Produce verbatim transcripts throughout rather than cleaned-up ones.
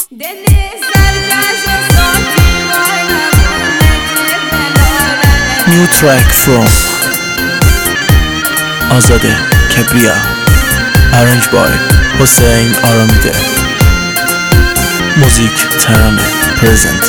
New track from Azade Kebriya, arranged by Hossein Aramide. Music Tarane present.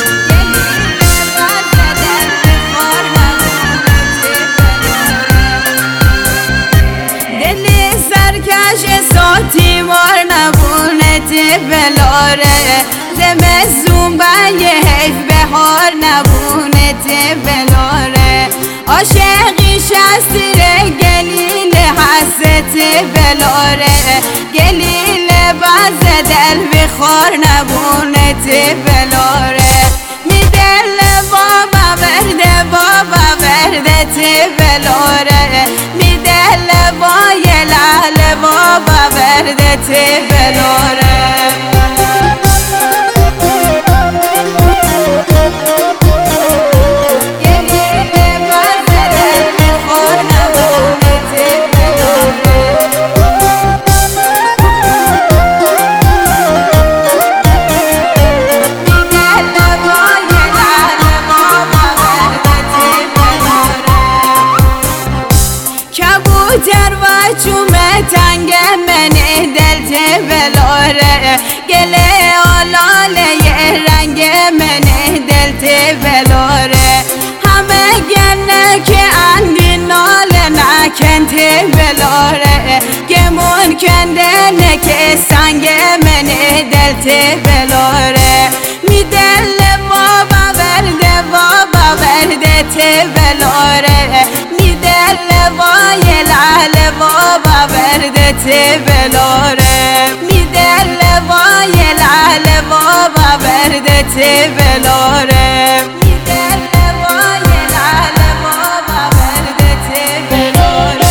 صوتی مار نبونه بلاره زمستون بنگ حیف بهار نبونه بلاره عاشقی شستیره گلیل حست بلاره گلیل باز دل بخور نبونه بلاره می دل بابا ورده بابا ورده بلاره می دل بای لال بابا ورده بلاره کبوتر و چومه تنگ منه دلت بلاره گله آلاله رنگ منه دلت بلاره همه گنه که اندی ناله نکنت بلاره گمون کنده نکه سنگ منه دلت بلاره می دل بابا ورده بابا ورده بلاره می دل وای لعل بابا ورده بلاره می دل وای لعل بابا ورده بلاره می دل وای لعل بابا ورده بلاره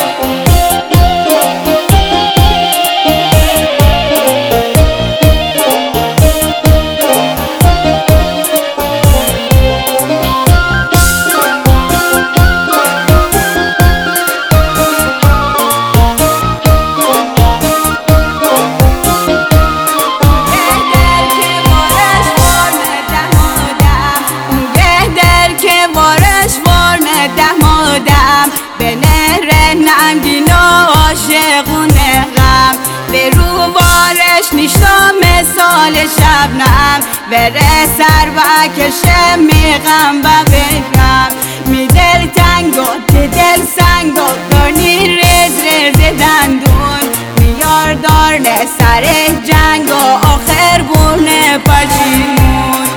به نهر نمگین و عاشقونه غم به روبارش نیشتا مثال شبنم بره سر و کشه میغم و بگم می دل تنگ و دل سنگ و دانی ریز ریز دندون میار دارن سر جنگ و آخر بونه پشیمون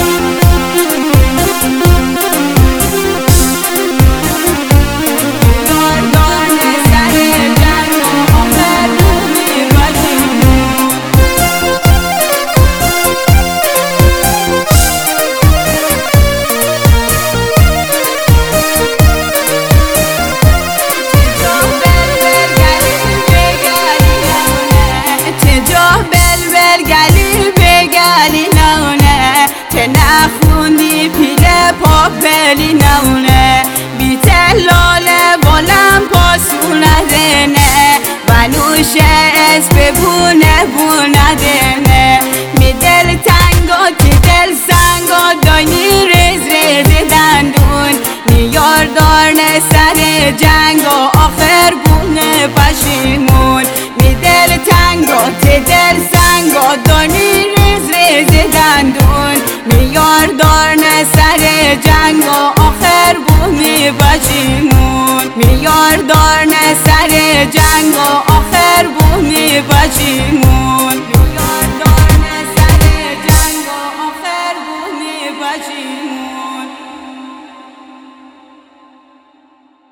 گلی نونه که نخوندی پیله پاپلی نونه بی تلاله بالم پاسو ندنه و نوشه اسب بونه بونه دنه می دل تنگا تی دل سنگا دانی ریز ریز دندون نیار دارنه سر جنگ و آخر بونه پشیمون می دل تنگا تی دل سنگا دانی دندون میار دارن سر جنگ و آخر بونی بچیمون میار دارن سر جنگ و آخر بونی بچیمون